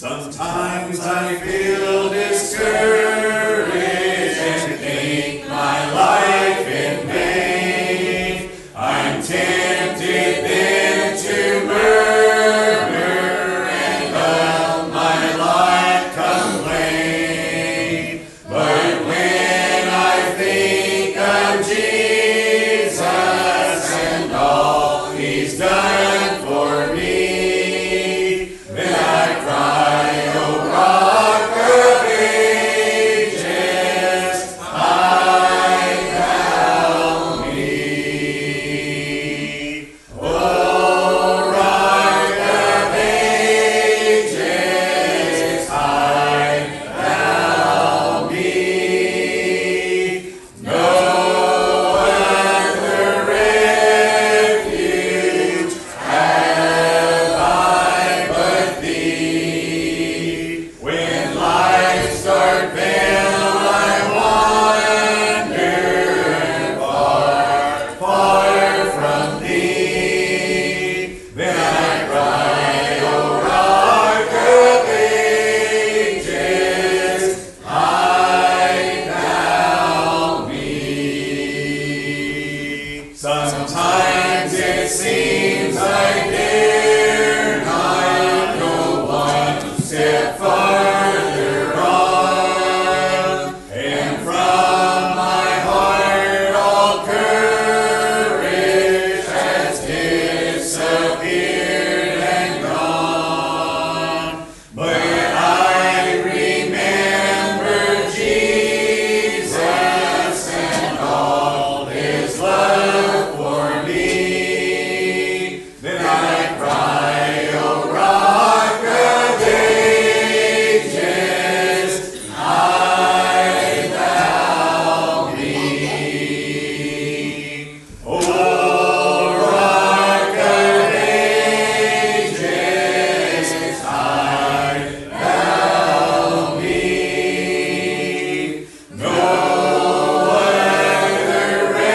Sometimes I feel discouraged and think my life in vain. I'm tempted then to murmur and of my lot complain. But when I think of Jesus and all He's done for me, then I cry, O Rock of Ages, hide thou me. O Rock of Ages, hide thou me. No other refuge have I but Thee. When life's dark veil I wander far, far from Thee, then I cry, O Rock of Ages, hide thou me. Sometimes it seems I dare not go one step farther on, and from my heart all courage has disappeared and gone. But I remember Jesus and all His love for me. Then I cry, O Rock of Ages, hide thou me. O Rock of Ages, hide thou me. No other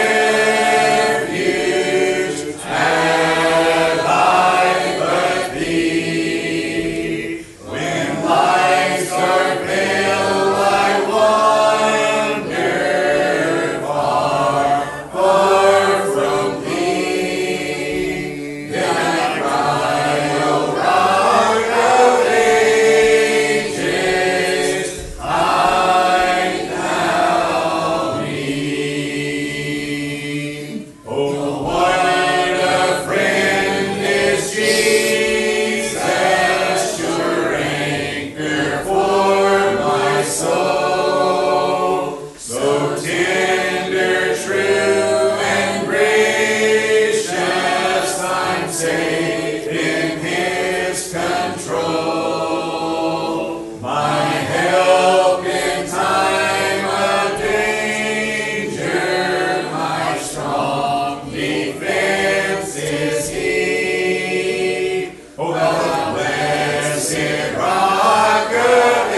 refuge have I but Thee. When life's dark veil I wander far, far from Thee, then I cry, O Rock of Ages, hide thou me. Oh, what a friend is Jesus, sure anchor for my soul. So tender, true, and gracious, I'm safe in His control. My help in time of danger, my strong defense is He. Oh, the blessed Rock of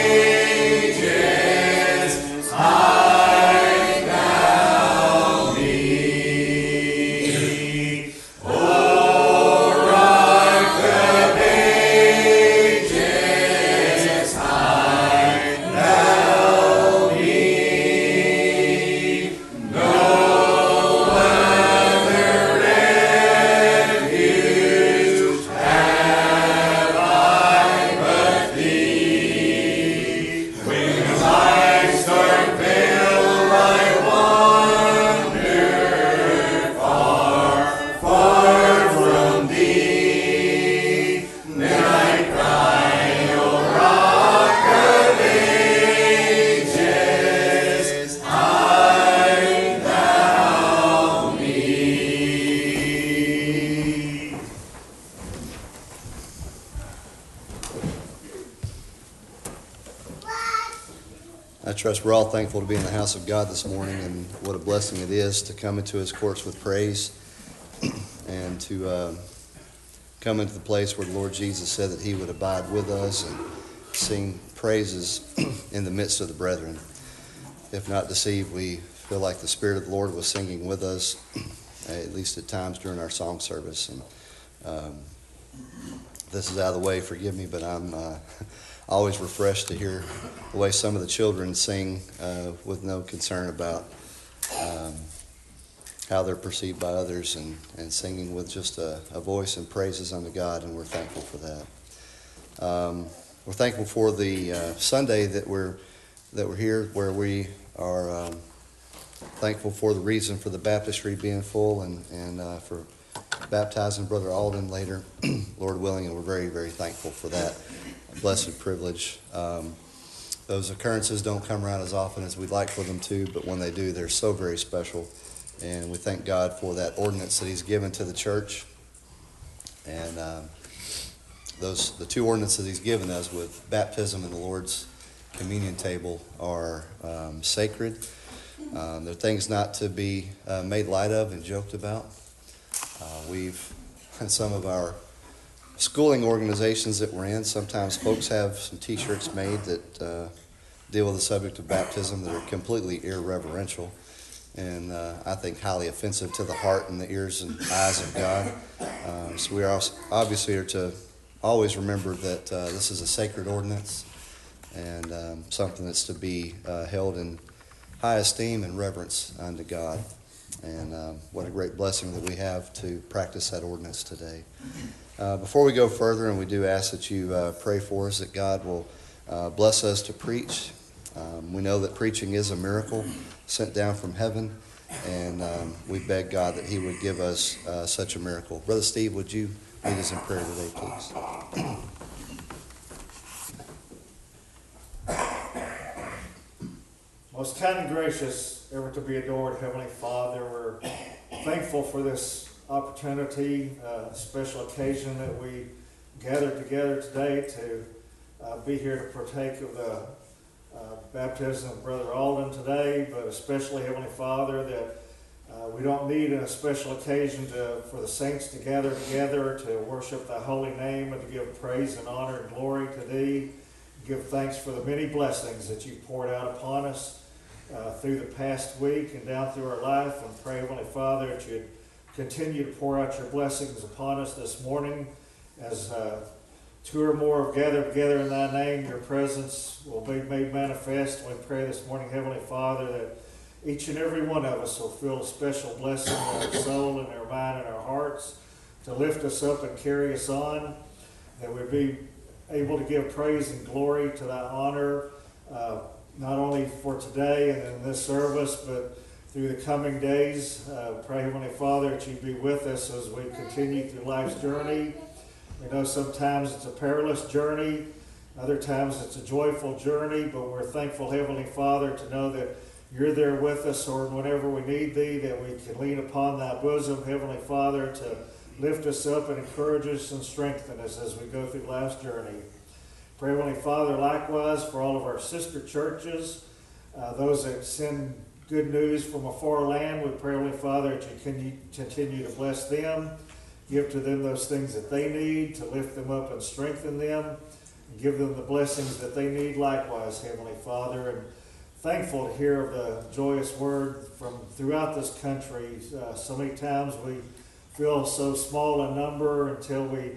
Ages, hide thou me. O Rock of Ages, hide thou me. No other refuge have I but Thee. When life's dark veil I wander far, far from Thee, then I cry, O Rock of Ages, hide thou me. I trust we're all thankful to be in the house of God this morning, and what a blessing it is to come into His courts with praise and to come into the place where the Lord Jesus said that He would abide with us and sing praises in the midst of the brethren. If not deceived, we feel like the Spirit of the Lord was singing with us, at least at times during our song service. And this is out of the way, forgive me, but I'm always refreshed to hear the way some of the children sing with no concern about how they're perceived by others, and singing with just a voice and praises unto God, and we're thankful for that. We're thankful for the Sunday that we're here, where we are thankful for the reason for the baptistry being full, and for baptizing Brother Alden later, Lord willing, and we're very, very thankful for that blessed privilege. Those occurrences don't come around as often as we'd like for them to, but when they do, they're so very special. And we thank God for that ordinance that He's given to the church. And the two ordinances He's given us with baptism and the Lord's communion table are sacred. They're things not to be made light of and joked about. We've, in some of our schooling organizations that we're in, sometimes folks have some T-shirts made that deal with the subject of baptism that are completely irreverential, and I think highly offensive to the heart and the ears and eyes of God. So we are obviously are to always remember that this is a sacred ordinance, and something that's to be held in high esteem and reverence unto God. And what a great blessing that we have to practice that ordinance today. Before we go further, and we do ask that you pray for us, that God will bless us to preach. We know that preaching is a miracle sent down from heaven, and we beg God that He would give us such a miracle. Brother Steve, would you lead us in prayer today, please? Most kind and gracious, ever to be adored Heavenly Father, we're thankful for this opportunity, special occasion that we gathered together today to be here to partake of the baptism of Brother Alden today, but especially, Heavenly Father, that we don't need a special occasion for the saints to gather together to worship Thy holy name and to give praise and honor and glory to Thee. Give thanks for the many blessings that You've poured out upon us through the past week and down through our life, and pray, Heavenly Father, that You'd continue to pour out Your blessings upon us this morning. As two or more have gathered together in Thy name, Your presence will be made manifest. We pray this morning, Heavenly Father, that each and every one of us will feel a special blessing in our soul and our mind and our hearts to lift us up and carry us on, that we be able to give praise and glory to Thy honor, not only for today and in this service, but through the coming days. Pray, Heavenly Father, that You be with us as we continue through life's journey. We know sometimes it's a perilous journey, other times it's a joyful journey, but we're thankful, Heavenly Father, to know that You're there with us, or whenever we need Thee, that we can lean upon Thy bosom, Heavenly Father, to lift us up and encourage us and strengthen us as we go through life's journey. Pray, Heavenly Father, likewise for all of our sister churches, those that send good news from a far land. We pray, Heavenly Father, that You continue to bless them, give to them those things that they need, to lift them up and strengthen them, and give them the blessings that they need likewise, Heavenly Father. And thankful to hear of the joyous word from throughout this country. So many times we feel so small in number until we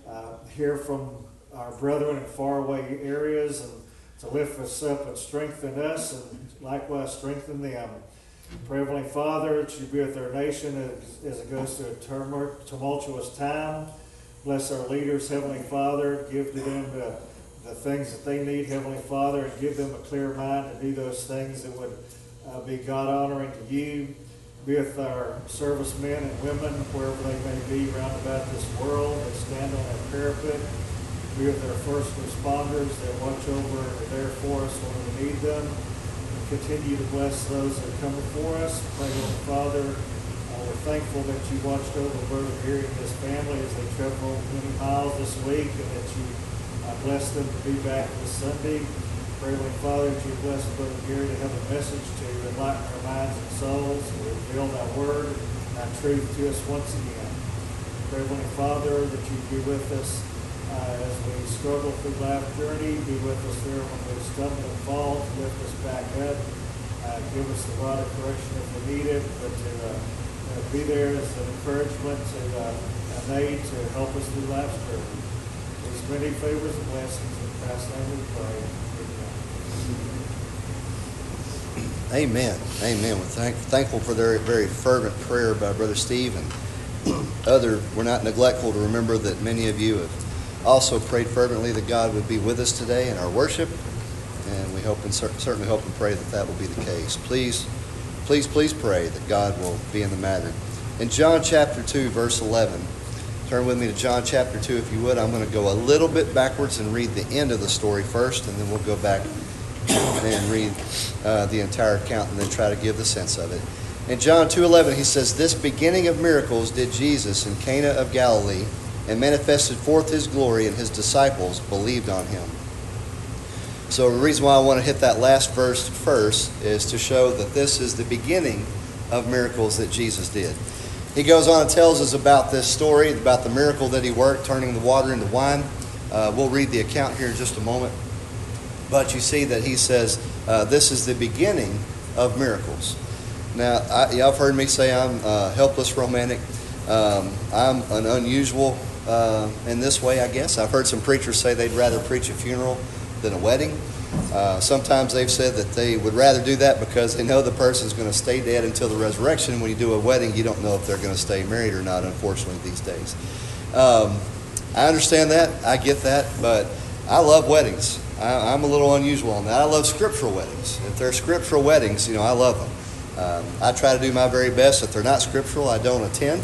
hear from our brethren in faraway areas, and to lift us up and strengthen us, and likewise strengthen them. Pray, Heavenly Father, that You be with our nation as it goes through a tumultuous time. Bless our leaders, Heavenly Father. Give to them the things that they need, Heavenly Father, and give them a clear mind to do those things that would be God-honoring to You. Be with our servicemen and women, wherever they may be round about this world, that stand on our parapet. Be with our first responders that watch over and are there for us when we need them. And continue to bless those that come before us. Pray, Lord Father, we're thankful that You watched over Brother Gary and his family as they travel many miles this week, and that You bless them to be back this Sunday. Pray, Lord Father, that You bless Brother Gary to have a message to enlighten our minds and souls, and reveal Thy word and Thy truth to us once again. Pray, Lord Father, that You be with us as we struggle through life's journey. Be with us there when we stumble and fall, to lift us back up. Give us the rod of correction if we need it, but to be there as an encouragement and an aid to help us through life's journey. many favors and blessings. In Christ's name we pray. Amen. Amen. We're thankful for their very fervent prayer by Brother Steve and we're not neglectful to remember that many of you have also prayed fervently that God would be with us today in our worship, and we hope and certainly hope and pray that that will be the case. Please pray that God will be in the matter. In John chapter 2, verse 11, turn with me to John chapter 2 if you would. I'm going to go a little bit backwards and read the end of the story first, and then we'll go back and read the entire account and then try to give the sense of it. In John 2:11, he says, "This beginning of miracles did Jesus in Cana of Galilee, and manifested forth his glory, and his disciples believed on him." So the reason why I want to hit that last verse first is to show that this is the beginning of miracles that Jesus did. He goes on and tells us about this story, about the miracle that he worked, turning the water into wine. We'll read the account here in just a moment. But you see that he says, this is the beginning of miracles. Now, y'all have heard me say I'm a helpless romantic. I'm an unusual in this way, I guess. I've heard some preachers say they'd rather preach a funeral than a wedding. Sometimes they've said that they would rather do that because they know the person's going to stay dead until the resurrection. When you do a wedding, you don't know if they're going to stay married or not, unfortunately, these days. I understand that. I get that. But I love weddings. I'm a little unusual on that. I love scriptural weddings. If they're scriptural weddings, I love them. I try to do my very best. If they're not scriptural, I don't attend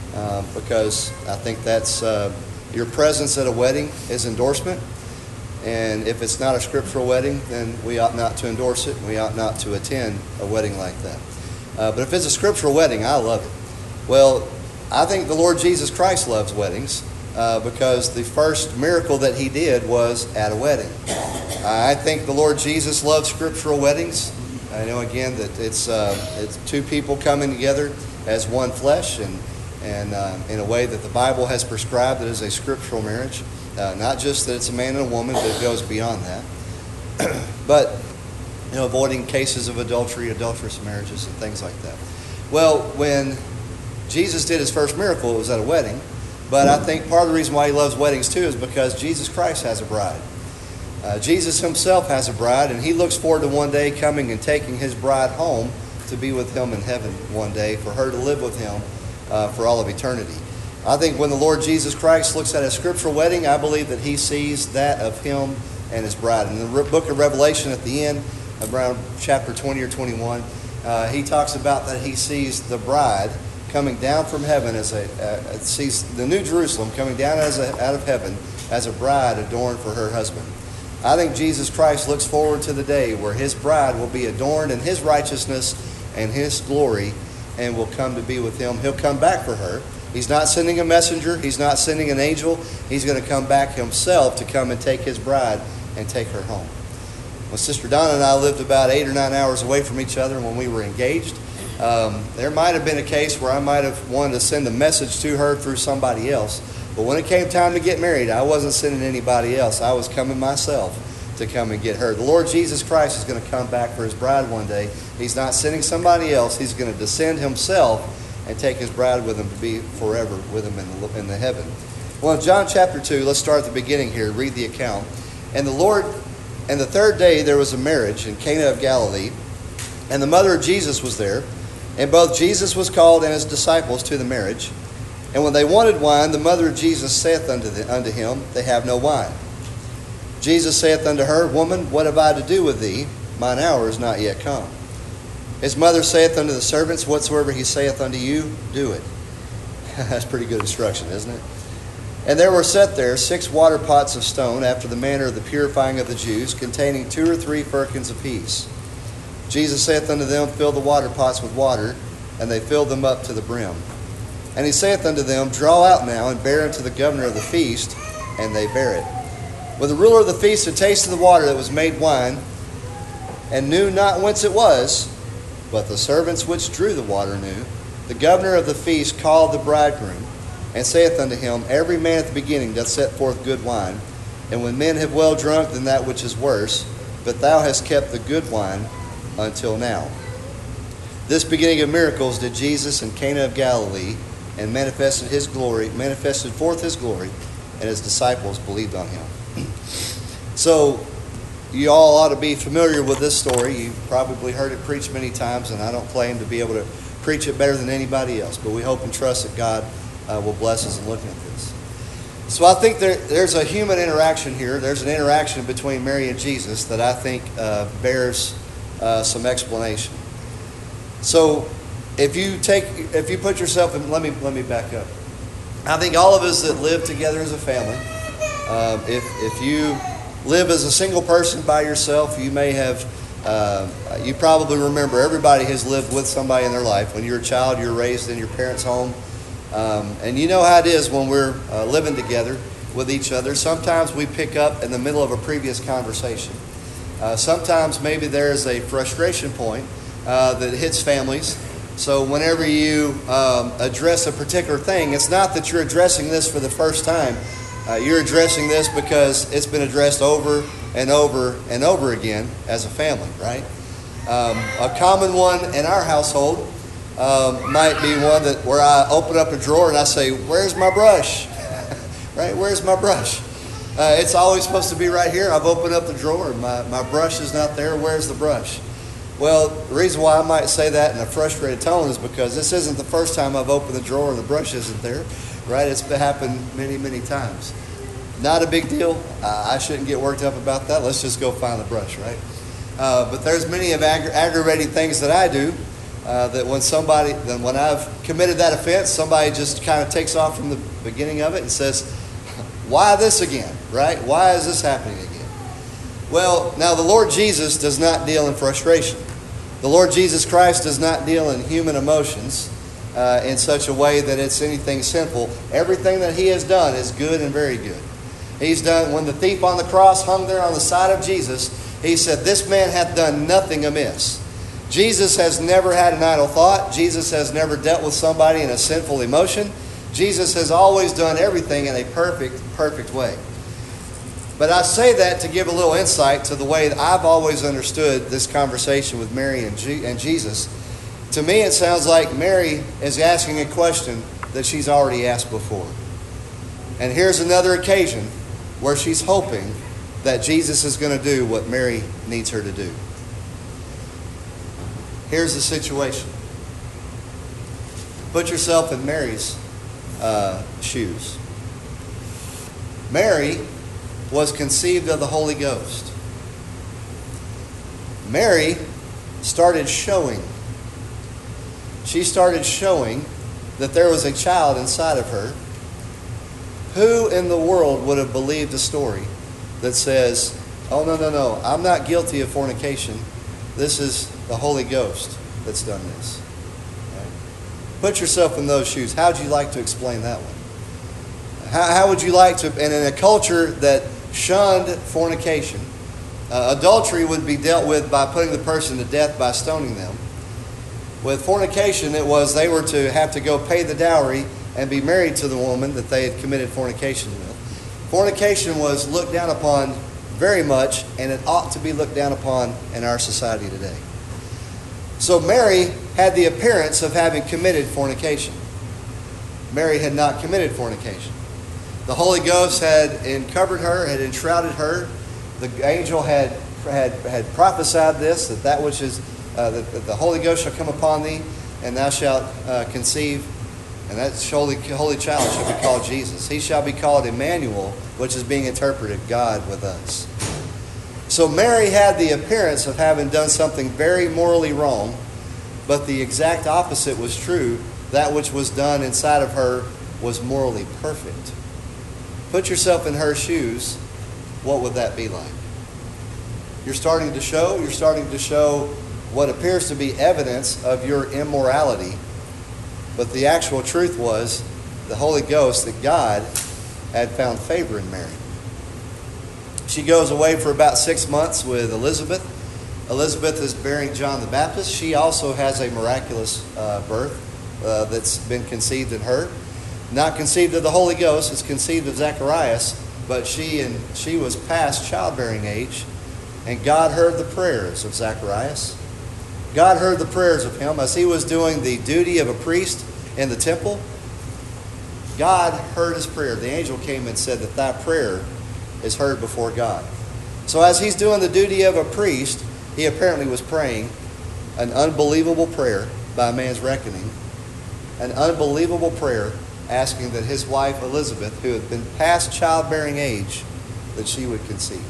because I think that's your presence at a wedding is endorsement. And if it's not a scriptural wedding, then we ought not to endorse it. We ought not to attend a wedding like that. But if it's a scriptural wedding, I love it. Well, I think the Lord Jesus Christ loves weddings because the first miracle that he did was at a wedding. I think the Lord Jesus loves scriptural weddings. I know again that it's two people coming together as one flesh, and in a way that the Bible has prescribed that is a scriptural marriage. Not just that it's a man and a woman, but it goes beyond that. But avoiding cases of adultery, adulterous marriages, and things like that. Well, when Jesus did his first miracle, it was at a wedding. But I think part of the reason why he loves weddings too is because Jesus Christ has a bride. Jesus himself has a bride, and he looks forward to one day coming and taking his bride home to be with him in heaven one day, for her to live with him for all of eternity. I think when the Lord Jesus Christ looks at a scriptural wedding, I believe that he sees that of him and his bride. In the book of Revelation at the end, around chapter 20 or 21, he talks about that he sees the bride coming down from heaven sees the New Jerusalem coming down out of heaven as a bride adorned for her husband. I think Jesus Christ looks forward to the day where his bride will be adorned in his righteousness and his glory and will come to be with him. He'll come back for her. He's not sending a messenger. He's not sending an angel. He's going to come back himself to come and take his bride and take her home. When Sister Donna and I lived about 8 or 9 hours away from each other when we were engaged, there might have been a case where I might have wanted to send a message to her through somebody else. But when it came time to get married, I wasn't sending anybody else. I was coming myself to come and get her. The Lord Jesus Christ is going to come back for his bride one day. He's not sending somebody else. He's going to descend himself and take his bride with him to be forever with him in the heaven. Well, in John chapter 2, let's start at the beginning here, read the account. And the third day there was a marriage in Cana of Galilee, and the mother of Jesus was there, and both Jesus was called and his disciples to the marriage. And when they wanted wine, the mother of Jesus saith unto him, They have no wine. Jesus saith unto her, Woman, what have I to do with thee? Mine hour is not yet come. His mother saith unto the servants, Whatsoever he saith unto you, do it. That's pretty good instruction, isn't it? And there were set there 6 water pots of stone, after the manner of the purifying of the Jews, containing 2 or 3 firkins apiece. Jesus saith unto them, Fill the water pots with water. And they filled them up to the brim. And he saith unto them, Draw out now, and bear unto the governor of the feast. And they bare it. When the ruler of the feast had tasted the water that was made wine, and knew not whence it was, but the servants which drew the water knew, the governor of the feast called the bridegroom, and saith unto him, Every man at the beginning doth set forth good wine, and when men have well drunk, then that which is worse, but thou hast kept the good wine until now. This beginning of miracles did Jesus in Cana of Galilee, and manifested forth his glory, and his disciples believed on him. So you all ought to be familiar with this story. You've probably heard it preached many times, and I don't claim to be able to preach it better than anybody else, but we hope and trust that God will bless us in looking at this. So I think there's a human interaction here. There's an interaction between Mary and Jesus that I think bears some explanation. So if you put yourself in, let me back up. I think all of us that live together as a family, if you live as a single person by yourself, you may have, you probably remember everybody has lived with somebody in their life. When you're a child, you're raised in your parents' home. And you know how it is when we're living together with each other. Sometimes we pick up in the middle of a previous conversation. Sometimes maybe there's a frustration point that hits families. So whenever you address a particular thing, it's not that you're addressing this for the first time. You're addressing this because it's been addressed over and over and over again as a family, right? A common one in our household might be one that where I open up a drawer and I say, "Where's my brush?" Right? Where's my brush? It's always supposed to be right here. I've opened up the drawer and my brush is not there. Where's the brush? Well, the reason why I might say that in a frustrated tone is because this isn't the first time I've opened the drawer and the brush isn't there, right? It's happened many, many times. Not a big deal. I shouldn't get worked up about that. Let's just go find the brush, right? But there's many of aggravating things that I do that when I've committed that offense, somebody just kind of takes off from the beginning of it and says, "Why this again?" Right? Why is this happening again? Well, now the Lord Jesus does not deal in frustration. The Lord Jesus Christ does not deal in human emotions in such a way that it's anything sinful. Everything that he has done is good and very good. He's done, when the thief on the cross hung there on the side of Jesus, he said, "This man hath done nothing amiss." Jesus has never had an idle thought. Jesus has never dealt with somebody in a sinful emotion. Jesus has always done everything in a perfect way. But I say that to give a little insight to the way that I've always understood this conversation with Mary and Jesus. To me, it sounds like Mary is asking a question that she's already asked before. And here's another occasion where she's hoping that Jesus is going to do what Mary needs her to do. Here's the situation. Put yourself in Mary's shoes. Mary was conceived of the Holy Ghost. Mary started showing. She started showing that there was a child inside of her. Who in the world would have believed a story that says, "Oh, no, I'm not guilty of fornication. This is the Holy Ghost that's done this"? Right? Put yourself in those shoes. How would you like to explain that one? How would you like to, and in a culture that shunned fornication, adultery would be dealt with by putting the person to death by stoning them. With fornication, it was they were to have to go pay the dowry and be married to the woman that they had committed fornication with. Fornication was looked down upon very much, and it ought to be looked down upon in our society today. So Mary had the appearance of having committed fornication. Mary had not committed fornication. The Holy Ghost had uncovered her, had enshrouded her. The angel had prophesied this, that which is that the Holy Ghost shall come upon thee, and thou shalt conceive, and that holy child shall be called Jesus. He shall be called Emmanuel, which is being interpreted, God with us. So Mary had the appearance of having done something very morally wrong, but the exact opposite was true. That which was done inside of her was morally perfect. Put yourself in her shoes. What would that be like? You're starting to show what appears to be evidence of your immorality. But the actual truth was the Holy Ghost, that God had found favor in Mary. She goes away for about 6 months with Elizabeth. Elizabeth is bearing John the Baptist. She also has a miraculous birth that's been conceived in her. Not conceived of the Holy Ghost, it's conceived of Zacharias, but she was past childbearing age, and God heard the prayers of Zacharias. God heard the prayers of him as he was doing the duty of a priest in the temple. God heard his prayer. The angel came and said that thy prayer is heard before God. So as he's doing the duty of a priest, he apparently was praying an unbelievable prayer by man's reckoning. An unbelievable prayer asking that his wife Elizabeth, who had been past childbearing age, that she would conceive.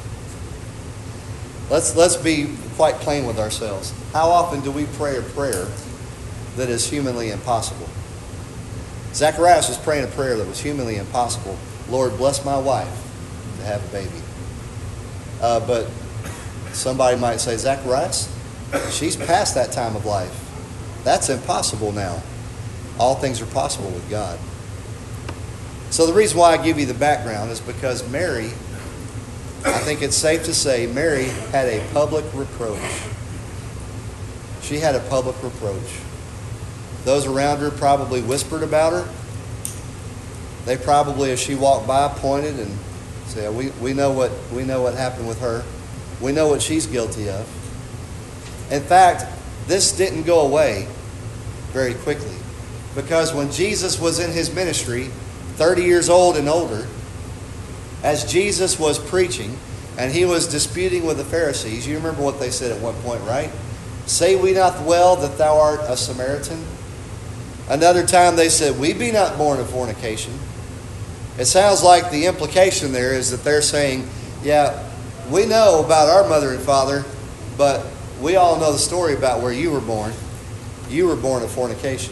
Let's be quite plain with ourselves. How often do we pray a prayer that is humanly impossible? Zacharias was praying a prayer that was humanly impossible. Lord, bless my wife to have a baby. But somebody might say, Zacharias, she's past that time of life. That's impossible now. All things are possible with God. So the reason why I give you the background is because Mary, I think it's safe to say, Mary had a public reproach. She had a public reproach. Those around her probably whispered about her. They probably, as she walked by, pointed and said, we know what happened with her. We know what she's guilty of. In fact, this didn't go away very quickly, because when Jesus was in his ministry, 30 years old and older, as Jesus was preaching and he was disputing with the Pharisees, you remember what they said at one point, right? Say we not well that thou art a Samaritan? Another time they said, we be not born of fornication. It sounds like the implication there is that they're saying, yeah, we know about our mother and father, but we all know the story about where you were born. You were born of fornication.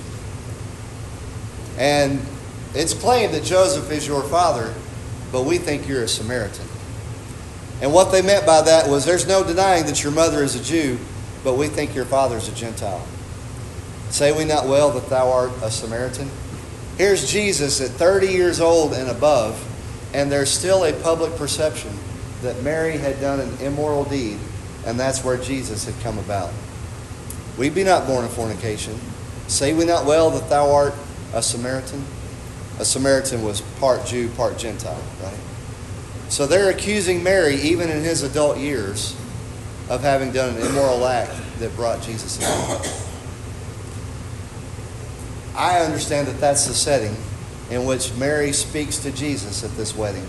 And it's claimed that Joseph is your father, but we think you're a Samaritan. And what they meant by that was, there's no denying that your mother is a Jew, but we think your father is a Gentile. Say we not well that thou art a Samaritan? Here's Jesus at 30 years old and above, and there's still a public perception that Mary had done an immoral deed, and that's where Jesus had come about. We be not born of fornication. Say we not well that thou art a Samaritan? A Samaritan was part Jew, part Gentile, right? So they're accusing Mary, even in his adult years, of having done an immoral act that brought Jesus in. I understand that that's the setting in which Mary speaks to Jesus at this wedding.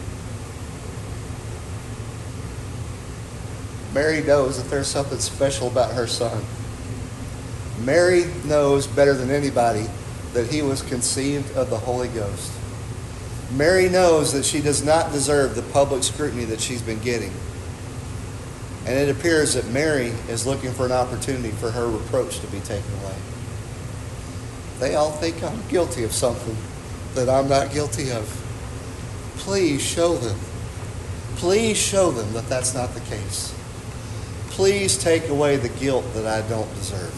Mary knows that there's something special about her son. Mary knows better than anybody that he was conceived of the Holy Ghost. Mary knows that she does not deserve the public scrutiny that she's been getting. And it appears that Mary is looking for an opportunity for her reproach to be taken away. They all think I'm guilty of something that I'm not guilty of. Please show them. Please show them that that's not the case. Please take away the guilt that I don't deserve.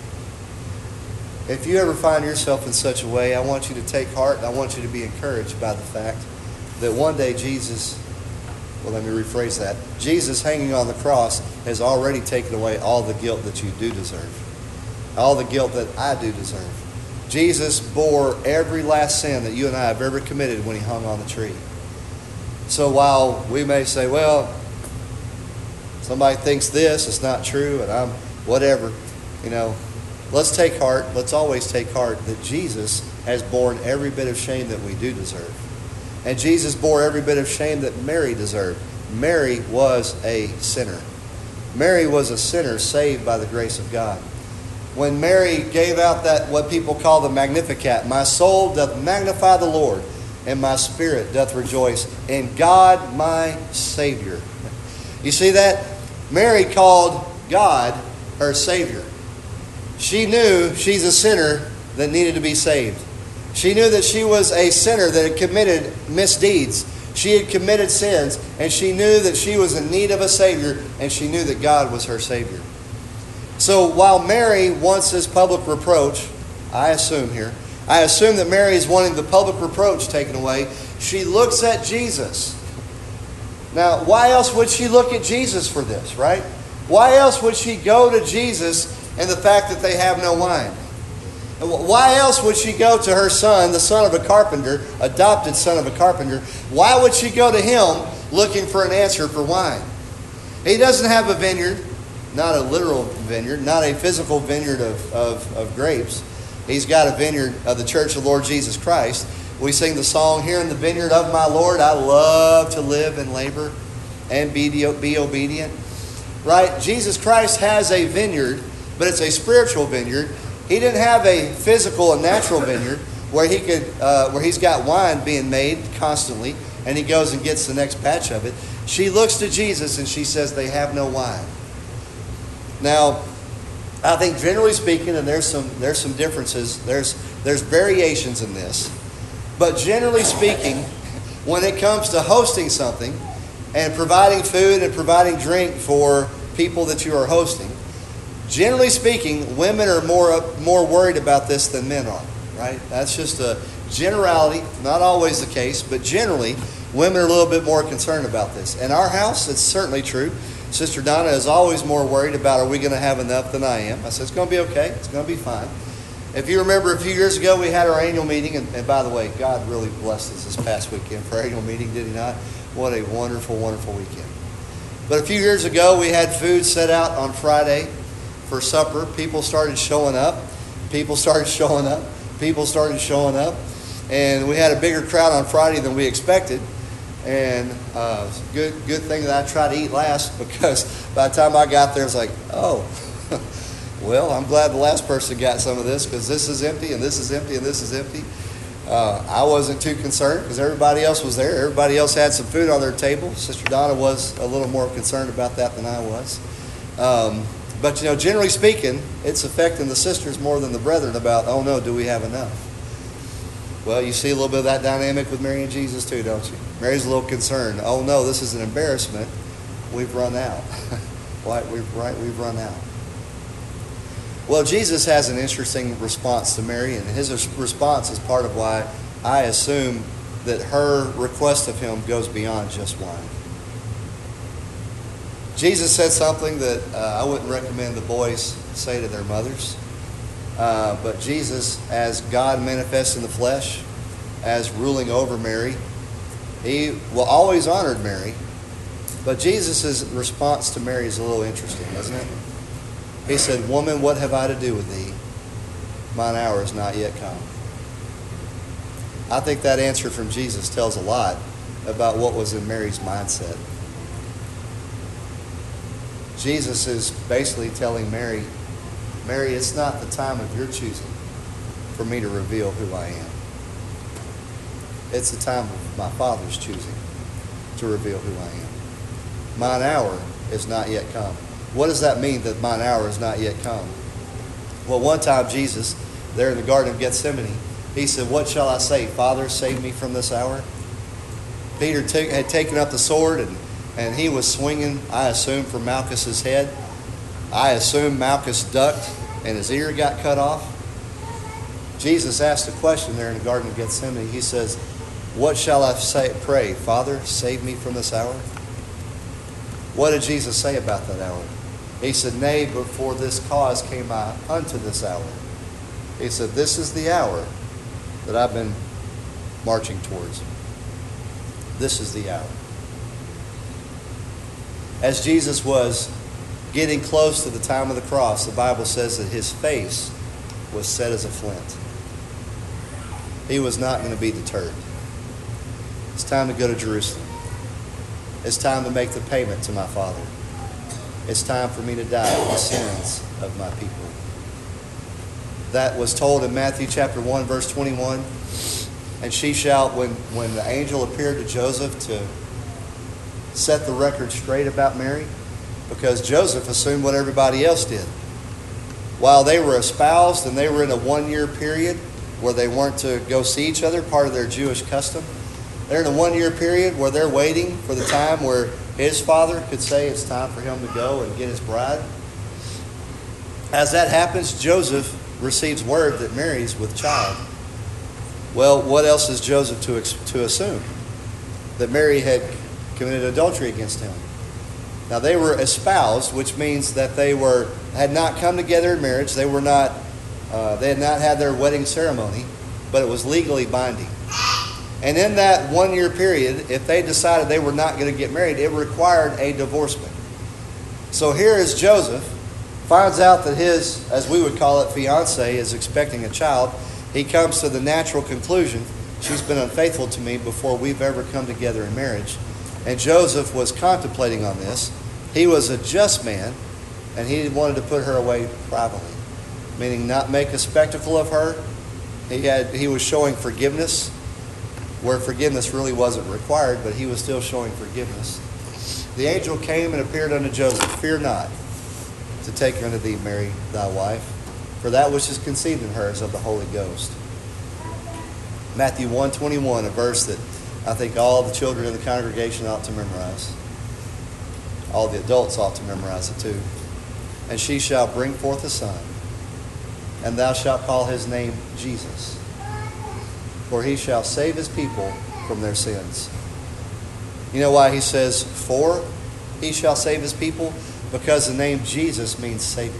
If you ever find yourself in such a way, I want you to take heart, and I want you to be encouraged by the fact that one day Jesus, well, let me rephrase that. Jesus hanging on the cross has already taken away all the guilt that you do deserve. All the guilt that I do deserve. Jesus bore every last sin that you and I have ever committed when he hung on the tree. So while we may say, well, somebody thinks this, it's not true, and I'm whatever, let's take heart. Let's always take heart that Jesus has borne every bit of shame that we do deserve. And Jesus bore every bit of shame that Mary deserved. Mary was a sinner. Mary was a sinner saved by the grace of God. When Mary gave out that, what people call the Magnificat, my soul doth magnify the Lord, and my spirit doth rejoice in God my Savior. You see that? Mary called God her Savior. She knew she's a sinner that needed to be saved. She knew that she was a sinner that had committed misdeeds. She had committed sins, and she knew that she was in need of a Savior, and she knew that God was her Savior. So while Mary wants this public reproach, I assume that Mary is wanting the public reproach taken away, she looks at Jesus. Now, why else would she look at Jesus for this, right? Why else would she go to Jesus and the fact that they have no wine? Why else would she go to her son, the son of a carpenter, adopted son of a carpenter? Why would she go to him looking for an answer for wine? He doesn't have a vineyard, not a literal vineyard, not a physical vineyard of grapes. He's got a vineyard of the Church of the Lord Jesus Christ. We sing the song, "Here in the vineyard of my Lord, I love to live and labor and be obedient." Right? Jesus Christ has a vineyard, but it's a spiritual vineyard. He didn't have a physical and natural vineyard where he's got wine being made constantly, and he goes and gets the next batch of it. She looks to Jesus and she says, "They have no wine." Now, I think generally speaking, and there's some differences, there's variations in this, but generally speaking, when it comes to hosting something and providing food and providing drink for people that you are hosting, generally speaking, women are more worried about this than men are, right? That's just a generality, not always the case, but generally, women are a little bit more concerned about this. In our house, it's certainly true. Sister Donna is always more worried about, are we going to have enough than I am? I said, it's going to be okay. It's going to be fine. If you remember a few years ago, we had our annual meeting, and by the way, God really blessed us this past weekend for our annual meeting, did he not? What a wonderful, wonderful weekend. But a few years ago, we had food set out on Friday for supper. People started showing up. And we had a bigger crowd on Friday than we expected. And good thing that I tried to eat last, because by the time I got there, I was like, oh, well, I'm glad the last person got some of this, because this is empty and this is empty and this is empty. I wasn't too concerned because everybody else was there. Everybody else had some food on their table. Sister Donna was a little more concerned about that than I was. But, generally speaking, it's affecting the sisters more than the brethren about, oh no, do we have enough? Well, you see a little bit of that dynamic with Mary and Jesus too, don't you? Mary's a little concerned. Oh no, this is an embarrassment. We've run out. We've run out. Well, Jesus has an interesting response to Mary, and his response is part of why I assume that her request of him goes beyond just wine. Jesus said something that I wouldn't recommend the boys say to their mothers. But Jesus, as God manifests in the flesh, as ruling over Mary, he will always honor Mary. But Jesus' response to Mary is a little interesting, isn't it? He said, "Woman, what have I to do with thee? Mine hour is not yet come." I think that answer from Jesus tells a lot about what was in Mary's mindset. Jesus is basically telling Mary, Mary, it's not the time of your choosing for me to reveal who I am. It's the time of my Father's choosing to reveal who I am. Mine hour is not yet come. What does that mean, that mine hour is not yet come? Well, one time Jesus, there in the Garden of Gethsemane, he said, "What shall I say? Father, save me from this hour." Peter had taken up the sword, and he was swinging, I assume, for Malchus's head. I assume Malchus ducked and his ear got cut off. Jesus asked a question there in the Garden of Gethsemane. He says, "What shall I pray? Father, save me from this hour?" What did Jesus say about that hour? He said, "Nay, before this cause came I unto this hour." He said, "This is the hour that I've been marching towards. This is the hour." As Jesus was getting close to the time of the cross, the Bible says that his face was set as a flint. He was not going to be deterred. It's time to go to Jerusalem. It's time to make the payment to my Father. It's time for me to die for the sins of my people. That was told in Matthew chapter 1, verse 21. And she shall, when the angel appeared to Joseph to set the record straight about Mary, because Joseph assumed what everybody else did. While they were espoused and they were in a 1-year period where they weren't to go see each other, part of their Jewish custom, they're in a 1-year period where they're waiting for the time where his father could say it's time for him to go and get his bride. As that happens, Joseph receives word that Mary's with child. Well, what else is Joseph to assume? That Mary had committed adultery against him. Now they were espoused, which means that they had not come together in marriage. They had not had their wedding ceremony, but it was legally binding. And in that 1-year period, if they decided they were not going to get married, it required a divorcement. So here is Joseph, finds out that his, as we would call it, fiancée is expecting a child. He comes to the natural conclusion, She's been unfaithful to me before we've ever come together in marriage. And Joseph was contemplating on this. He was a just man, and he wanted to put her away privately, meaning not make a spectacle of her. He was showing forgiveness where forgiveness really wasn't required, but he was still showing forgiveness. The angel came and appeared unto Joseph. Fear not to take unto thee Mary thy wife, for that which is conceived in her is of the Holy Ghost. Matthew 1:21, a verse that I think all the children in the congregation ought to memorize. All the adults ought to memorize it too. And she shall bring forth a son, and thou shalt call his name Jesus, for he shall save his people from their sins. You know why he says, for he shall save his people? Because the name Jesus means Savior.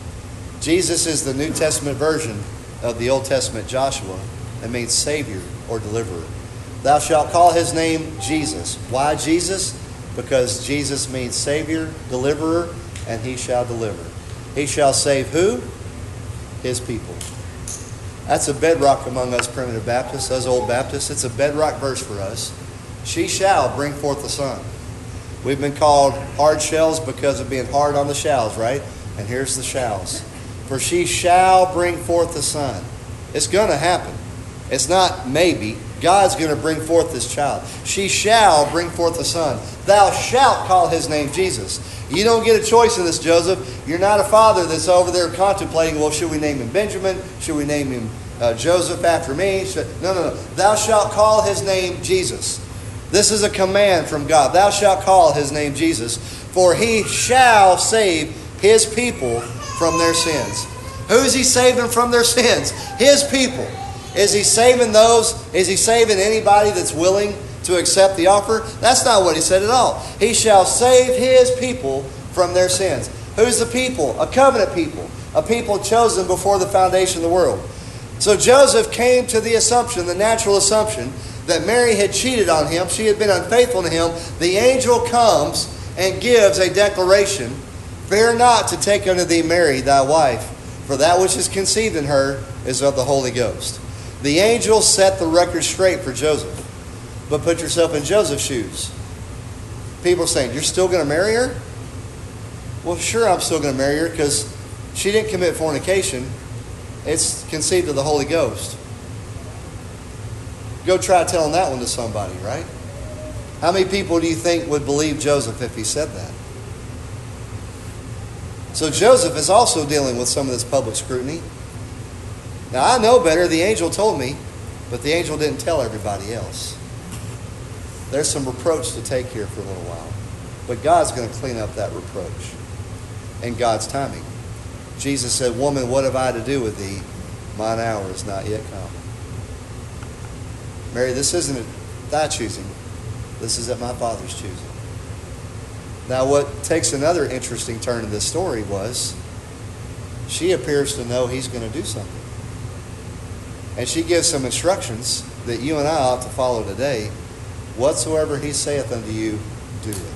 Jesus is the New Testament version of the Old Testament Joshua. It means Savior or Deliverer. Thou shalt call his name Jesus. Why Jesus? Because Jesus means Savior, Deliverer, and he shall deliver. He shall save who? His people. That's a bedrock among us primitive Baptists, us old Baptists. It's a bedrock verse for us. She shall bring forth a son. We've been called hard shells because of being hard on the shalls, right? And here's the shalls. For she shall bring forth a son. It's going to happen. It's not maybe. God's going to bring forth this child. She shall bring forth a son. Thou shalt call his name Jesus. You don't get a choice in this, Joseph. You're not a father that's over there contemplating, well, should we name him Benjamin? Should we name him Joseph after me? No. Thou shalt call his name Jesus. This is a command from God. Thou shalt call his name Jesus, for he shall save his people from their sins. Who's he saving from their sins? His people. Is he saving those? Is he saving anybody that's willing to accept the offer? That's not what he said at all. He shall save his people from their sins. Who's the people? A covenant people. A people chosen before the foundation of the world. So Joseph came to the assumption, the natural assumption, that Mary had cheated on him. She had been unfaithful to him. The angel comes and gives a declaration. Fear not to take unto thee Mary thy wife, for that which is conceived in her is of the Holy Ghost. The angel set the record straight for Joseph. But put yourself in Joseph's shoes. People are saying, you're still going to marry her? Well, sure, I'm still going to marry her because she didn't commit fornication. It's conceived of the Holy Ghost. Go try telling that one to somebody, right? How many people do you think would believe Joseph if he said that? So Joseph is also dealing with some of this public scrutiny. Now, I know better. The angel told me, but the angel didn't tell everybody else. There's some reproach to take here for a little while. But God's going to clean up that reproach in God's timing. Jesus said, woman, what have I to do with thee? Mine hour is not yet come. Mary, this isn't at thy choosing. This is at my Father's choosing. Now, what takes another interesting turn in this story was she appears to know he's going to do something. And she gives some instructions that you and I ought to follow today. Whatsoever he saith unto you, do it.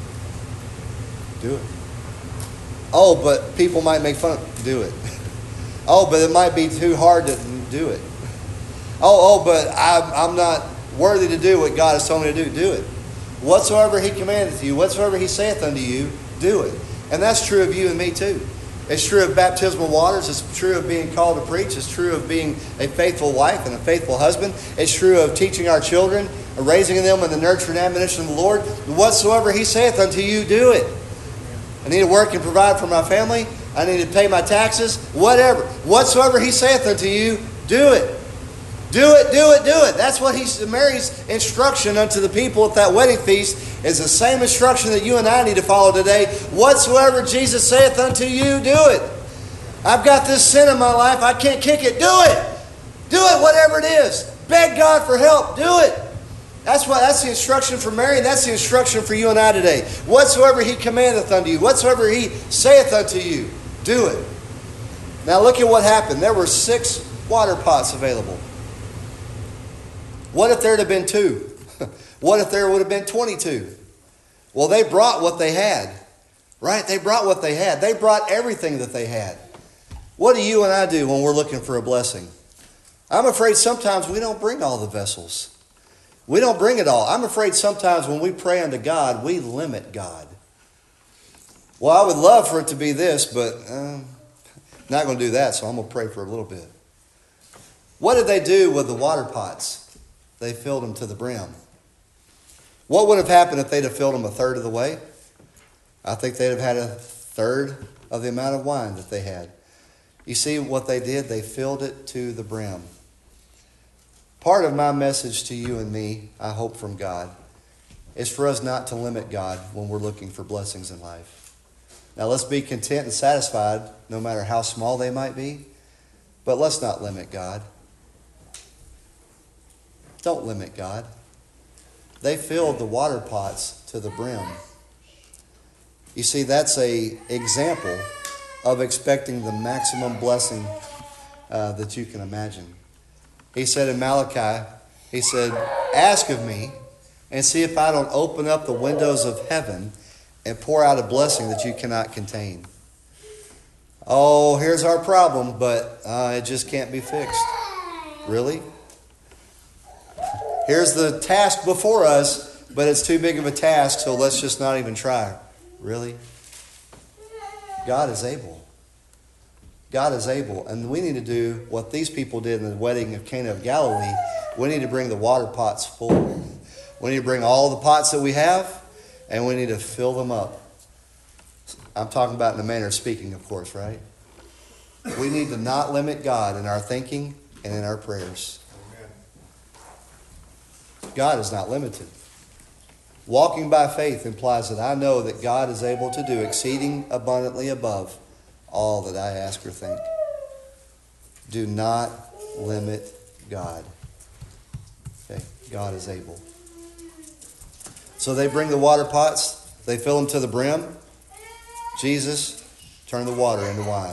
Do it. Oh, but people might make fun of it. Do it. Oh, but it might be too hard to do it. Oh, but I'm not worthy to do what God has told me to do. Do it. Whatsoever he commandeth you, whatsoever he saith unto you, do it. And that's true of you and me too. It's true of baptismal waters. It's true of being called to preach. It's true of being a faithful wife and a faithful husband. It's true of teaching our children, raising them in the nurture and admonition of the Lord. Whatsoever he saith unto you, do it. I need to work and provide for my family. I need to pay my taxes. Whatever. Whatsoever he saith unto you, do it. Do it, do it, do it. That's what Mary's instruction unto the people at that wedding feast is the same instruction that you and I need to follow today. Whatsoever Jesus saith unto you, do it. I've got this sin in my life. I can't kick it. Do it. Do it, whatever it is. Beg God for help. Do it. That's the instruction for Mary, and that's the instruction for you and I today. Whatsoever he commandeth unto you, whatsoever he saith unto you, do it. Now look at what happened. There were 6 water pots available. What if there had been 2? What if there would have been 22? Well, they brought what they had, right? They brought what they had. They brought everything that they had. What do you and I do when we're looking for a blessing? I'm afraid sometimes we don't bring all the vessels. We don't bring it all. I'm afraid sometimes when we pray unto God, we limit God. Well, I would love for it to be this, but not going to do that, so I'm going to pray for a little bit. What did they do with the water pots? They filled them to the brim. What would have happened if they'd have filled them a third of the way? I think they'd have had a third of the amount of wine that they had. You see what they did? They filled it to the brim. Part of my message to you and me, I hope from God, is for us not to limit God when we're looking for blessings in life. Now let's be content and satisfied no matter how small they might be, but let's not limit God. Don't limit God. They filled the water pots to the brim. You see, that's an example of expecting the maximum blessing that you can imagine. He said in Malachi, he said, ask of me and see if I don't open up the windows of heaven and pour out a blessing that you cannot contain. Oh, here's our problem, but it just can't be fixed. Really? Here's the task before us, but it's too big of a task, so let's just not even try. Really? God is able. God is able. And we need to do what these people did in the wedding of Cana of Galilee. We need to bring the water pots full. We need to bring all the pots that we have, and we need to fill them up. I'm talking about in the manner of speaking, of course, right? We need to not limit God in our thinking and in our prayers. God is not limited. Walking by faith implies that I know that God is able to do exceeding abundantly above all that I ask or think. Do not limit God. Okay, God is able. So they bring the water pots. They fill them to the brim. Jesus turned the water into wine.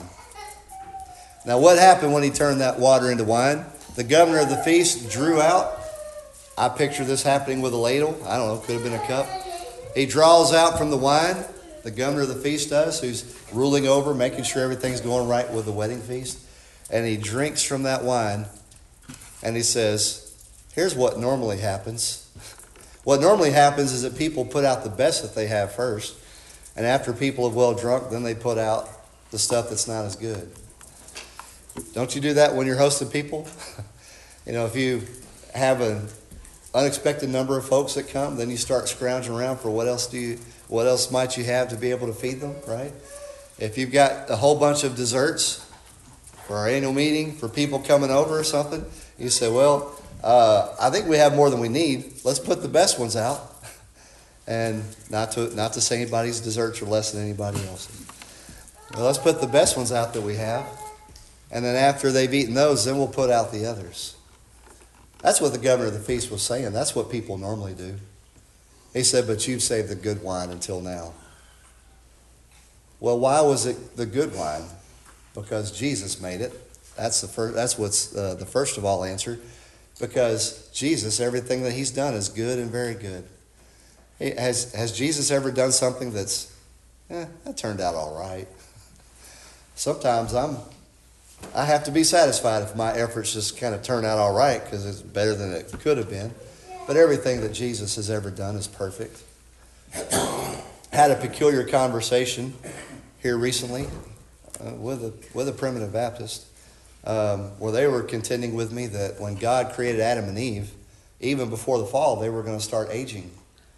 Now what happened when he turned that water into wine? The governor of the feast drew out. I picture this happening with a ladle. I don't know, could have been a cup. He draws out from the wine, the governor of the feast does, who's ruling over, making sure everything's going right with the wedding feast. And he drinks from that wine, and he says, here's what normally happens. What normally happens is that people put out the best that they have first, and after people have well drunk, then they put out the stuff that's not as good. Don't you do that when you're hosting people? You know, if you have an unexpected number of folks that come, then you start scrounging around for what else might you have to be able to feed them, right? If you've got a whole bunch of desserts for our annual meeting, for people coming over or something, you say, well, I think we have more than we need. Let's put the best ones out. And not to say anybody's desserts are less than anybody else's. Well, let's put the best ones out that we have. And then after they've eaten those, then we'll put out the others. That's what the governor of the feast was saying. That's what people normally do. He said, but you've saved the good wine until now. Well, why was it the good wine? Because Jesus made it. That's what's the first of all answer. Because Jesus, everything that he's done is good and very good. Has Jesus ever done something that's, that turned out all right? Sometimes I have to be satisfied if my efforts just kind of turn out all right because it's better than it could have been. But everything that Jesus has ever done is perfect. Had a peculiar conversation here recently with a primitive Baptist where they were contending with me that when God created Adam and Eve, even before the fall, they were going to start aging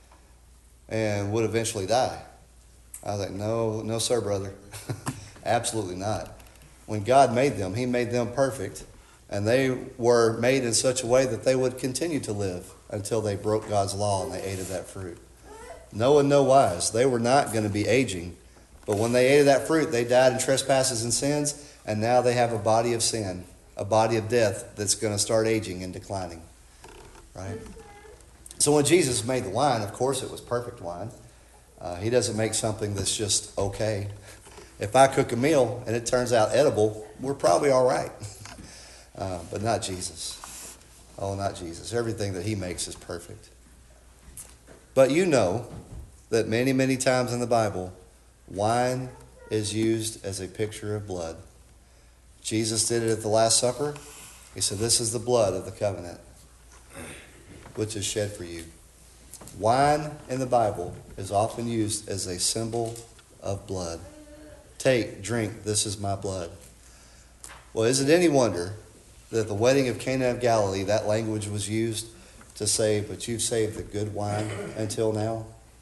and would eventually die. I was like, no, sir, brother. Absolutely not. When God made them, he made them perfect, and they were made in such a way that they would continue to live until they broke God's law and they ate of that fruit. No in no wise. They were not going to be aging, but when they ate of that fruit, they died in trespasses and sins, and now they have a body of sin, a body of death that's going to start aging and declining. Right? So when Jesus made the wine, of course it was perfect wine. He doesn't make something that's just okay. If I cook a meal and it turns out edible, we're probably all right. But not Jesus. Oh, not Jesus. Everything that he makes is perfect. But you know that many, many times in the Bible, wine is used as a picture of blood. Jesus did it at the Last Supper. He said, this is the blood of the covenant, which is shed for you. Wine in the Bible is often used as a symbol of blood. Take, drink, this is my blood. Well, is it any wonder that at the wedding of Cana of Galilee, that language was used to say, but you've saved the good wine until now?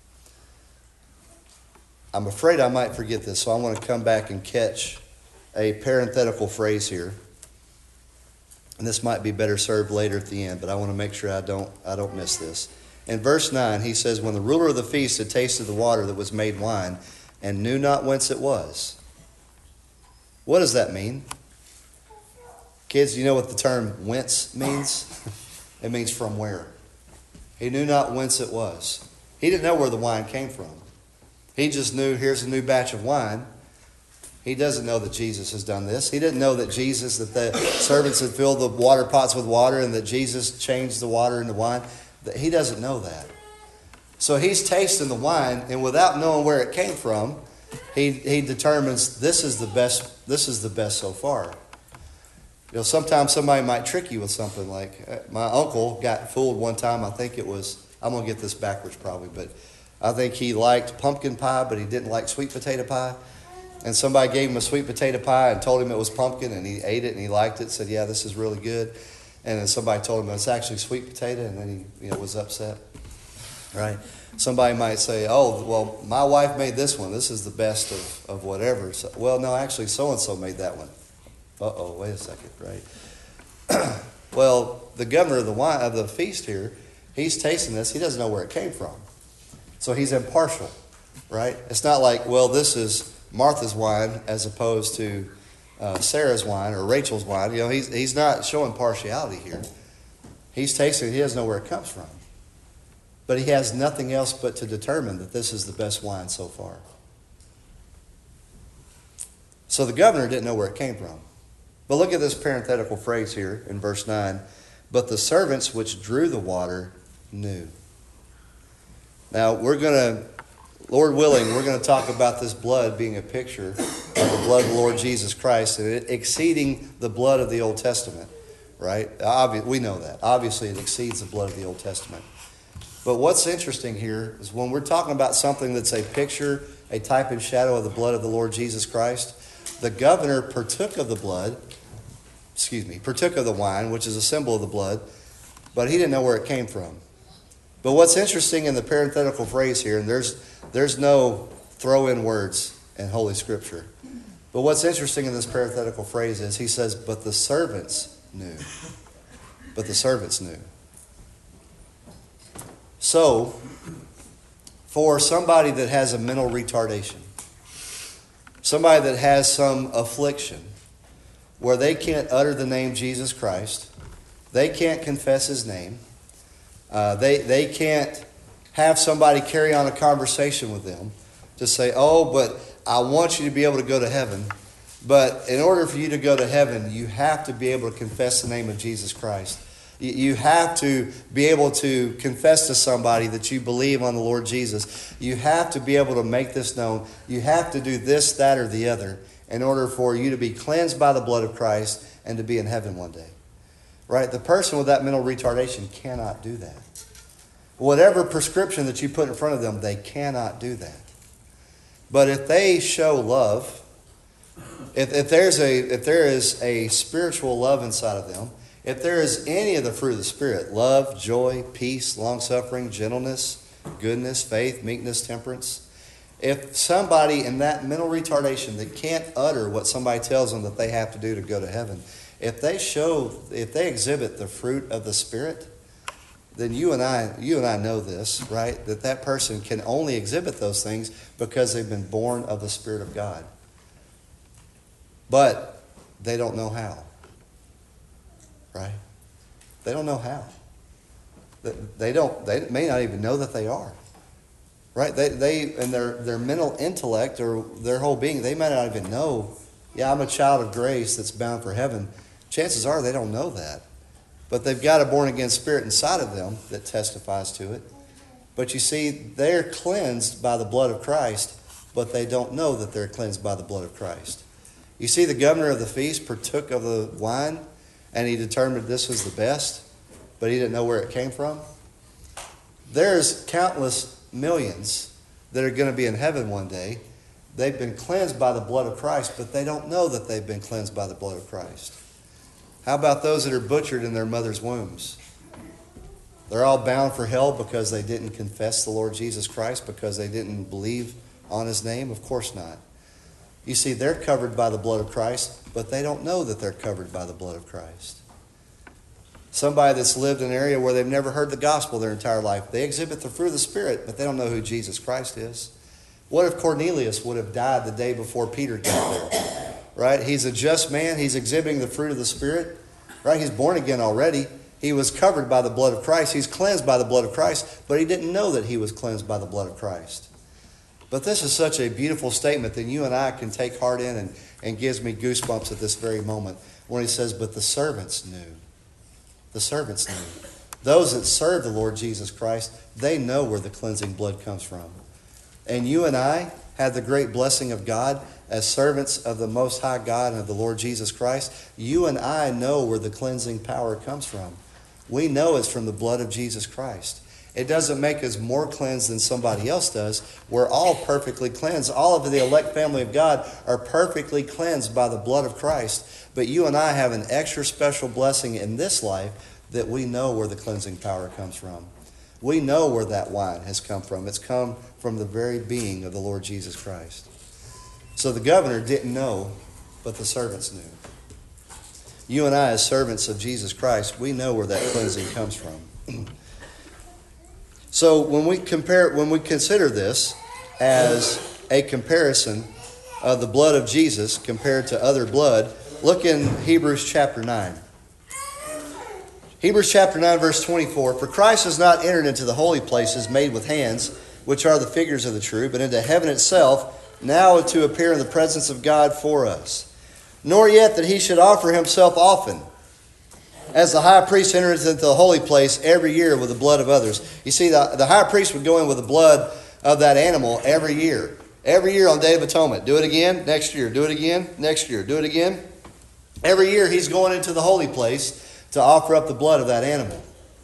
I'm afraid I might forget this, so I want to come back and catch a parenthetical phrase here. And this might be better served later at the end, but I want to make sure I don't miss this. In verse 9, he says, when the ruler of the feast had tasted the water that was made wine and knew not whence it was. What does that mean? Kids, do you know what the term whence means? It means from where. He knew not whence it was. He didn't know where the wine came from. He just knew, here's a new batch of wine. He doesn't know that Jesus has done this. He didn't know that that the servants had filled the water pots with water and that Jesus changed the water into wine. He doesn't know that. So he's tasting the wine, and without knowing where it came from, he determines this is the best so far. You know, sometimes somebody might trick you with something like my uncle got fooled one time. I think it was, I'm going to get this backwards probably, but I think he liked pumpkin pie, but he didn't like sweet potato pie. And somebody gave him a sweet potato pie and told him it was pumpkin, and he ate it and he liked it, said, yeah, this is really good. And then somebody told him it's actually sweet potato, and then he was upset. Right? Somebody might say, oh, well, my wife made this one. This is the best of whatever. So, well, no, actually, so-and-so made that one. Uh-oh, wait a second, right? Well, the governor of the feast here, he's tasting this. He doesn't know where it came from. So he's impartial, right? It's not like, well, this is Martha's wine as opposed to Sarah's wine or Rachel's wine. You know, he's not showing partiality here. He's tasting it. He doesn't know where it comes from. But he has nothing else but to determine that this is the best wine so far. So the governor didn't know where it came from. But look at this parenthetical phrase here in verse 9. But the servants which drew the water knew. Now, Lord willing, we're going to talk about this blood being a picture of the blood of the Lord Jesus Christ and it exceeding the blood of the Old Testament, right? We know that. Obviously, it exceeds the blood of the Old Testament. But what's interesting here is when we're talking about something that's a picture, a type and shadow of the blood of the Lord Jesus Christ, the governor partook of the wine, which is a symbol of the blood, but he didn't know where it came from. But what's interesting in the parenthetical phrase here, and there's no throw-in words in Holy Scripture, but what's interesting in this parenthetical phrase is he says, but the servants knew. But the servants knew. So, for somebody that has a mental retardation, somebody that has some affliction where they can't utter the name Jesus Christ, they can't confess his name, they can't have somebody carry on a conversation with them to say, oh, but I want you to be able to go to heaven. But in order for you to go to heaven, you have to be able to confess the name of Jesus Christ. You have to be able to confess to somebody that you believe on the Lord Jesus. You have to be able to make this known. You have to do this, that, or the other in order for you to be cleansed by the blood of Christ and to be in heaven one day. Right? The person with that mental retardation cannot do that. Whatever prescription that you put in front of them, they cannot do that. But if they show love, if there is a spiritual love inside of them, if there is any of the fruit of the Spirit, love, joy, peace, long-suffering, gentleness, goodness, faith, meekness, temperance, if somebody in that mental retardation that can't utter what somebody tells them that they have to do to go to heaven, if they exhibit the fruit of the Spirit, then you and I know this, right? That person can only exhibit those things because they've been born of the Spirit of God. But they don't know how. Right? They don't know how. They may not even know that they are. Right? They and their mental intellect or their whole being, they may not even know, yeah, I'm a child of grace that's bound for heaven. Chances are they don't know that. But they've got a born-again spirit inside of them that testifies to it. But you see, they're cleansed by the blood of Christ, but they don't know that they're cleansed by the blood of Christ. You see, the governor of the feast partook of the wine, and he determined this was the best, but he didn't know where it came from? There's countless millions that are going to be in heaven one day. They've been cleansed by the blood of Christ, but they don't know that they've been cleansed by the blood of Christ. How about those that are butchered in their mother's wombs? They're all bound for hell because they didn't confess the Lord Jesus Christ, because they didn't believe on his name? Of course not. You see, they're covered by the blood of Christ, but they don't know that they're covered by the blood of Christ. Somebody that's lived in an area where they've never heard the gospel their entire life, they exhibit the fruit of the Spirit, but they don't know who Jesus Christ is. What if Cornelius would have died the day before Peter got there? Right? He's a just man. He's exhibiting the fruit of the Spirit. Right? He's born again already. He was covered by the blood of Christ. He's cleansed by the blood of Christ, but he didn't know that he was cleansed by the blood of Christ. But this is such a beautiful statement that you and I can take heart in, and gives me goosebumps at this very moment when he says, but the servants knew. The servants knew. Those that serve the Lord Jesus Christ, they know where the cleansing blood comes from. And you and I have the great blessing of God as servants of the Most High God and of the Lord Jesus Christ. You and I know where the cleansing power comes from. We know it's from the blood of Jesus Christ. It doesn't make us more cleansed than somebody else does. We're all perfectly cleansed. All of the elect family of God are perfectly cleansed by the blood of Christ. But you and I have an extra special blessing in this life that we know where the cleansing power comes from. We know where that wine has come from. It's come from the very being of the Lord Jesus Christ. So the governor didn't know, but the servants knew. You and I, as servants of Jesus Christ, we know where that cleansing comes from. So when we consider this as a comparison of the blood of Jesus compared to other blood, look in Hebrews chapter 9. Hebrews chapter 9, verse 24. For Christ has not entered into the holy places made with hands, which are the figures of the true, but into heaven itself, now to appear in the presence of God for us. Nor yet that he should offer himself often, as the high priest enters into the holy place every year with the blood of others. You see, the high priest would go in with the blood of that animal every year. Every year on Day of Atonement. Do it again, next year. Do it again, next year. Do it again. Every year he's going into the holy place to offer up the blood of that animal.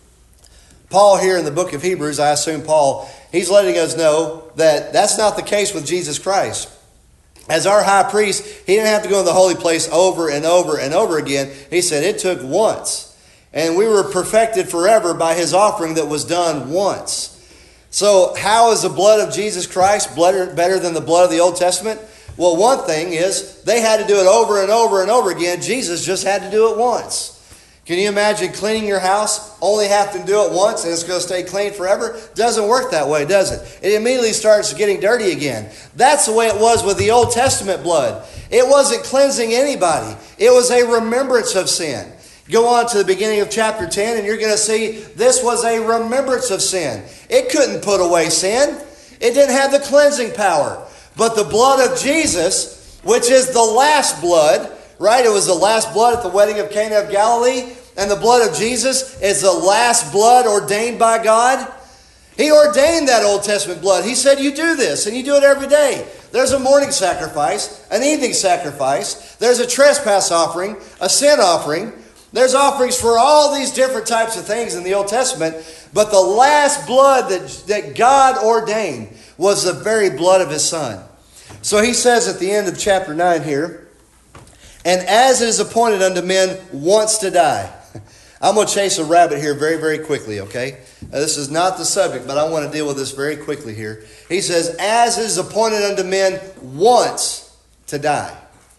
Paul here in the book of Hebrews, I assume Paul, he's letting us know that that's not the case with Jesus Christ. As our high priest, he didn't have to go in the holy place over and over and over again. He said it took once. And we were perfected forever by his offering that was done once. So how is the blood of Jesus Christ better than the blood of the Old Testament? Well, one thing is they had to do it over and over and over again. Jesus just had to do it once. Can you imagine cleaning your house, only have to do it once and it's going to stay clean forever? Doesn't work that way, does it? It immediately starts getting dirty again. That's the way it was with the Old Testament blood. It wasn't cleansing anybody. It was a remembrance of sin. Go on to the beginning of chapter 10 and you're going to see this was a remembrance of sin. It couldn't put away sin. It didn't have the cleansing power. But the blood of Jesus, which is the last blood, right? It was the last blood at the wedding of Cana of Galilee. And the blood of Jesus is the last blood ordained by God. He ordained that Old Testament blood. He said, you do this, and you do it every day. There's a morning sacrifice, an evening sacrifice. There's a trespass offering, a sin offering. There's offerings for all these different types of things in the Old Testament. But the last blood that God ordained was the very blood of his Son. So he says at the end of chapter 9 here, and as it is appointed unto men once to die. I'm going to chase a rabbit here very, very quickly, okay? This is not the subject, but I want to deal with this very quickly here. He says, as it is appointed unto men once to die.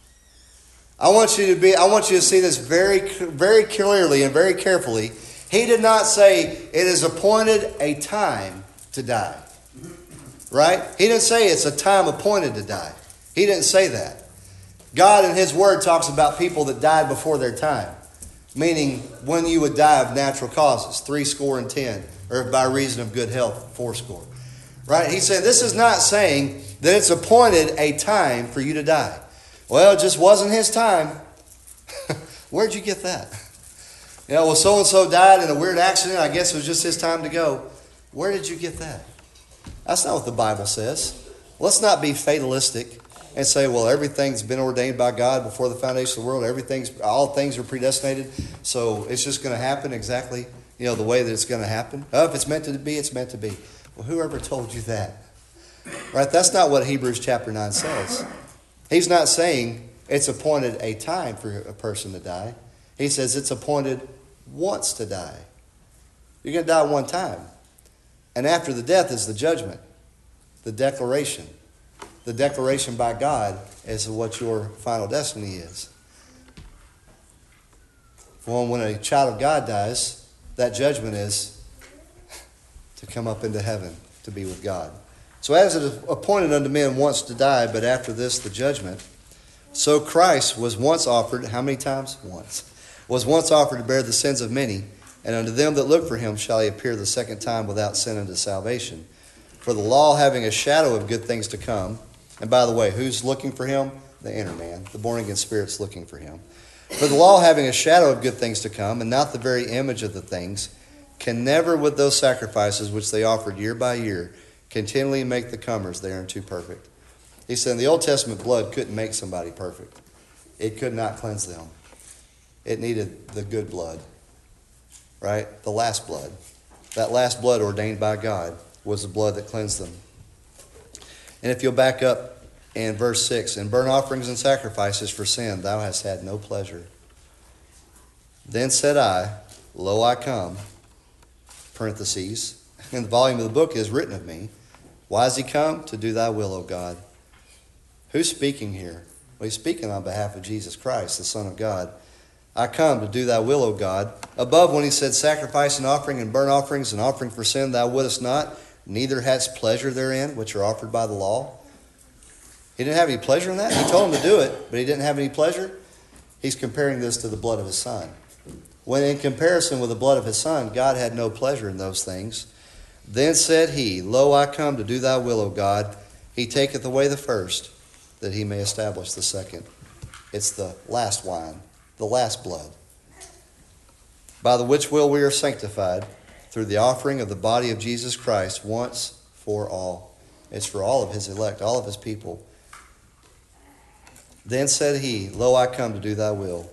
I want you to see this very, very clearly and very carefully. He did not say it is appointed a time to die. Right? He didn't say it's a time appointed to die. He didn't say that. God in his word talks about people that died before their time. Meaning when you would die of natural causes, 70, or by reason of good health, 80. Right? He said this is not saying that it's appointed a time for you to die. Well, it just wasn't his time. Where'd you get that? You know, well, so-and-so died in a weird accident. I guess it was just his time to go. Where did you get that? That's not what the Bible says. Let's not be fatalistic. and say, well, everything's been ordained by God before the foundation of the world. All things are predestinated, so it's just going to happen exactly, the way that it's going to happen. Oh, if it's meant to be, it's meant to be. Well, whoever told you that? Right? That's not what Hebrews chapter 9 says. He's not saying it's appointed a time for a person to die. He says it's appointed once to die. You're going to die one time. And after the death is the judgment, the declaration. The declaration by God as to what your final destiny is. Well, when a child of God dies, that judgment is to come up into heaven to be with God. So as it is appointed unto men once to die, but after this the judgment, so Christ was once offered, how many times? Once. Was once offered to bear the sins of many, and unto them that look for him shall he appear the second time without sin unto salvation. For the law having a shadow of good things to come, and by the way, who's looking for him? The inner man. The born-again spirit's looking for him. For the law having a shadow of good things to come, and not the very image of the things, can never with those sacrifices which they offered year by year continually make the comers thereunto perfect. He said the Old Testament blood couldn't make somebody perfect. It could not cleanse them. It needed the good blood. Right? The last blood. That last blood ordained by God was the blood that cleansed them. And if you'll back up in verse 6, in burnt offerings and sacrifices for sin, thou hast had no pleasure. Then said I, lo, I come, parentheses, in the volume of the book is written of me. Why is he come? To do thy will, O God. Who's speaking here? Well, he's speaking on behalf of Jesus Christ, the Son of God. I come to do thy will, O God. Above, when he said sacrifice and offering and burnt offerings and offering for sin, thou wouldest not, neither hadst pleasure therein, which are offered by the law. He didn't have any pleasure in that. He told him to do it, but he didn't have any pleasure. He's comparing this to the blood of his Son. When in comparison with the blood of his Son, God had no pleasure in those things. Then said he, lo, I come to do thy will, O God. He taketh away the first, that he may establish the second. It's the last wine, the last blood, by the which will we are sanctified through the offering of the body of Jesus Christ once for all. It's for all of his elect, all of his people. Then said he, lo, I come to do thy will.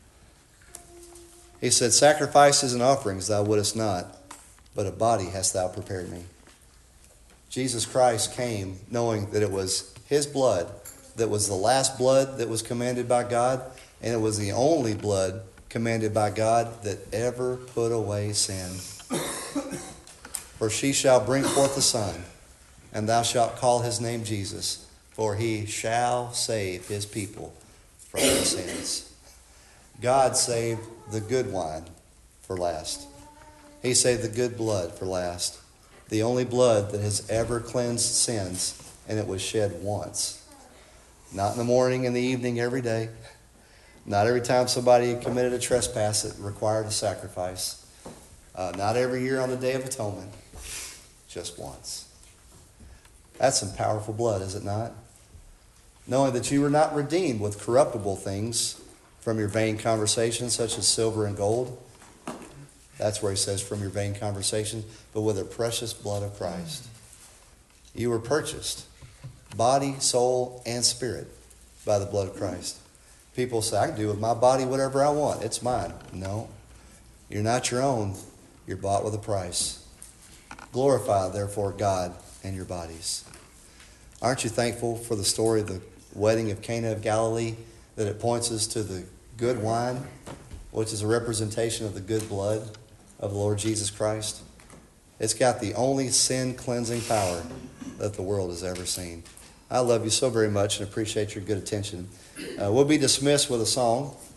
He said, sacrifices and offerings thou wouldest not, but a body hast thou prepared me. Jesus Christ came knowing that it was his blood that was the last blood that was commanded by God, and it was the only blood commanded by God that ever put away sin. For she shall bring forth a son, and thou shalt call his name Jesus, for he shall save his people from their sins. God saved the good wine for last. He saved the good blood for last. The only blood that has ever cleansed sins, and it was shed once. Not in the morning and the evening every day. Not every time somebody committed a trespass that required a sacrifice. Not every year on the Day of Atonement. Just once. That's some powerful blood, is it not? Knowing that you were not redeemed with corruptible things from your vain conversations, such as silver and gold. That's where he says, from your vain conversations, but with the precious blood of Christ. You were purchased, body, soul, and spirit, by the blood of Christ. People say, I can do with my body whatever I want. It's mine. No, you're not your own. You're bought with a price. Glorify, therefore, God and your bodies. Aren't you thankful for the story of the wedding of Cana of Galilee, that it points us to the good wine, which is a representation of the good blood of the Lord Jesus Christ? It's got the only sin-cleansing power that the world has ever seen. I love you so very much and appreciate your good attention. We'll be dismissed with a song.